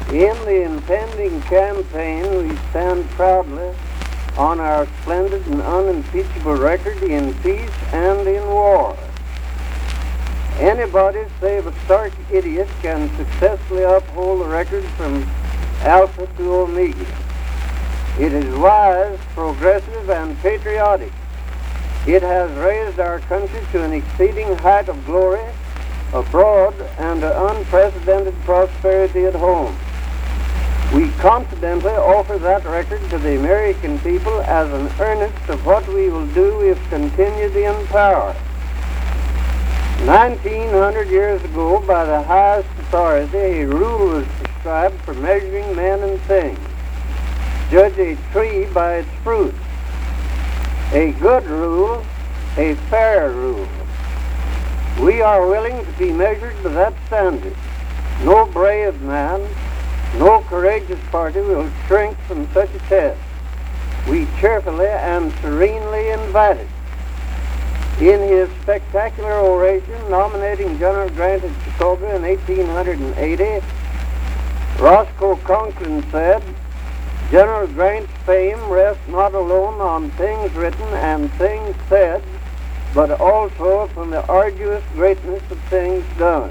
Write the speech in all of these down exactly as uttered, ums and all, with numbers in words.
In the impending campaign, we stand proudly on our splendid and unimpeachable record in peace and in war. Anybody save a stark idiot can successfully uphold the record from Alpha to Omega. It is wise, progressive, and patriotic. It has raised our country to an exceeding height of glory abroad and to unprecedented prosperity at home. We confidently offer that record to the American people as an earnest of what we will do if continued in power. Nineteen hundred years ago, by the highest authority, a rule was prescribed for measuring men and things. Judge a tree by its fruit. A good rule, a fair rule. We are willing to be measured by that standard. No brave man, no courageous party will shrink from such a test. We cheerfully and serenely invite it. In his spectacular oration nominating General Grant at Chicago in eighteen eighty, Roscoe Conkling said, "General Grant's fame rests not alone on things written and things said, but also upon the arduous greatness of things done."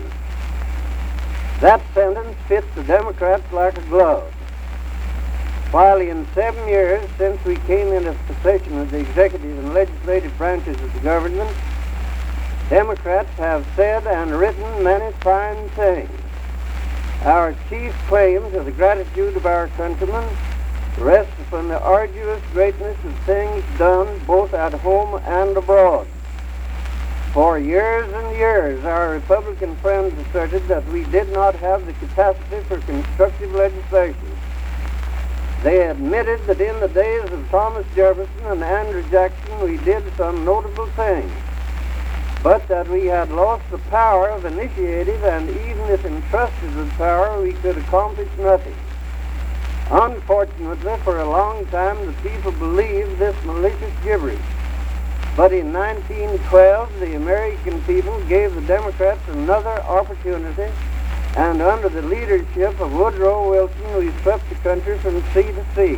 That sentence fits the Democrats like a glove. While in seven years since we came into possession of the executive and legislative branches of the government, Democrats have said and written many fine things. Our chief claim to the gratitude of our countrymen rests upon the arduous greatness of things done both at home and abroad. For years and years, our Republican friends asserted that we did not have the capacity for constructive legislation. They admitted that in the days of Thomas Jefferson and Andrew Jackson we did some notable things, but that we had lost the power of initiative, and even if entrusted with power, we could accomplish nothing. Unfortunately, for a long time, the people believed this malicious gibberish. But in nineteen twelve, the American people gave the Democrats another opportunity, and under the leadership of Woodrow Wilson, we swept the country from sea to sea.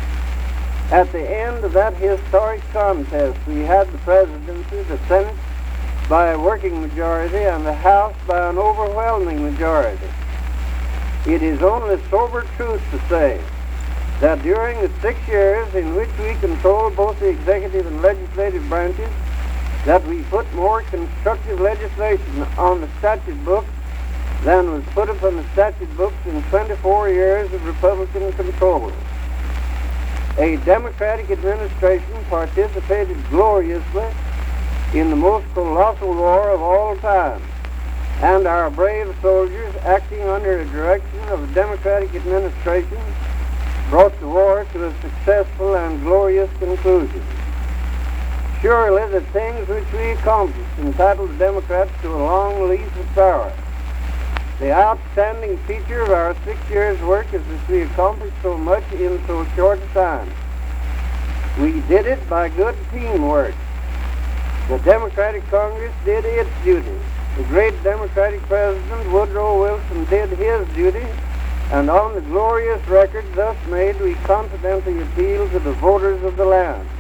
At the end of that historic contest, we had the presidency, the Senate by a working majority, and the House by an overwhelming majority. It is only sober truth to say that during the six years in which we controlled both the executive and legislative branches, that we put more constructive legislation on the statute books than was put upon the statute books in twenty-four years of Republican control. A Democratic administration participated gloriously in the most colossal war of all time, and our brave soldiers, acting under the direction of a Democratic administration, brought the war to a successful and glorious conclusion. Surely the things which we accomplished entitled the Democrats to a long lease of power. The outstanding feature of our six years' work is that we accomplished so much in so short a time. We did it by good teamwork. The Democratic Congress did its duty. The great Democratic President Woodrow Wilson did his duty, and on the glorious record thus made, we confidently appeal to the voters of the land.